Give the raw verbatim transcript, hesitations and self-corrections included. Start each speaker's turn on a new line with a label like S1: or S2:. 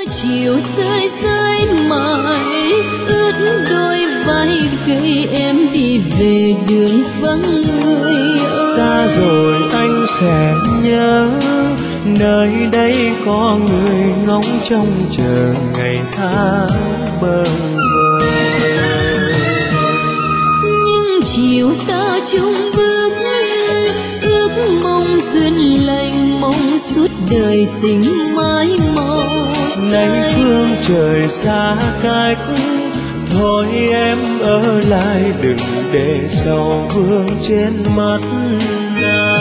S1: chiều rơi rơi mãi ướt đôi vai gầy, em đi về đường vắng người ơi.
S2: Xa rồi anh sẽ nhớ, nơi đây có người ngóng trông chờ ngày tháng bơ vơ.
S1: Nhưng chiều ta chung bước, ước mong duyên lành, mong suốt đời tình mãi màu.
S2: Nay phương trời xa cách, thôi em ở lại đừng để sầu vương trên mắt anh.